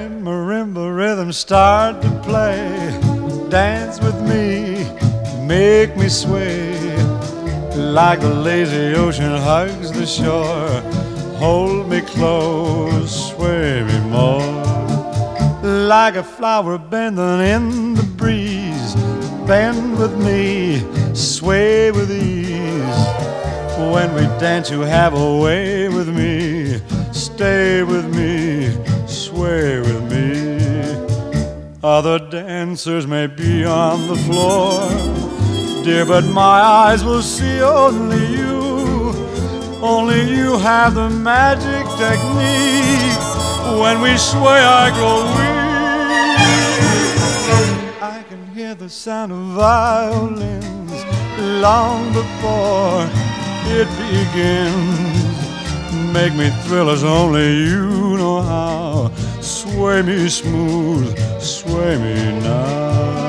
When marimba rhythms start to play, dance with me, make me sway. Like the lazy ocean hugs the shore, hold me close, sway me more. Like a flower bending in the breeze, bend with me, sway with ease. When we dance you have a way with me, stay with me, sway with me. Other dancers may be on the floor, dear, but my eyes will see only you. Only you have the magic technique. When we sway I grow weak. I can hear the sound of violins long before it begins. Make me thrill as only you know how. Sway me smooth, sway me now.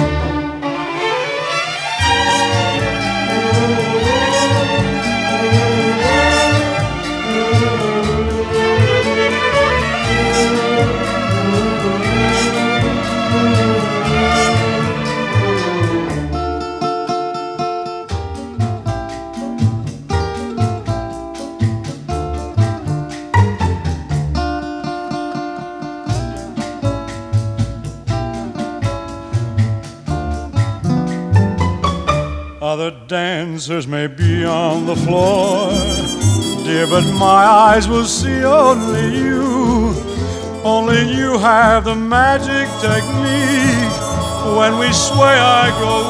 Other dancers may be on the floor, dear, but my eyes will see only you. Only you have the magic technique. When we sway I grow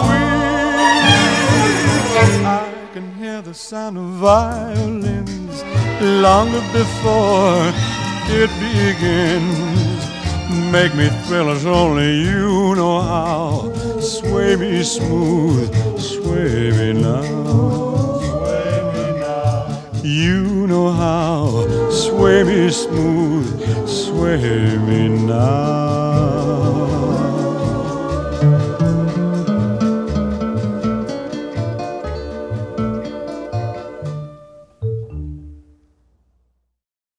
weak. I can hear the sound of violins long before it begins. Make me thrill as only you know how. Sway me smooth, sway me now. Sway me now. You know how. Sway me smooth, sway me now.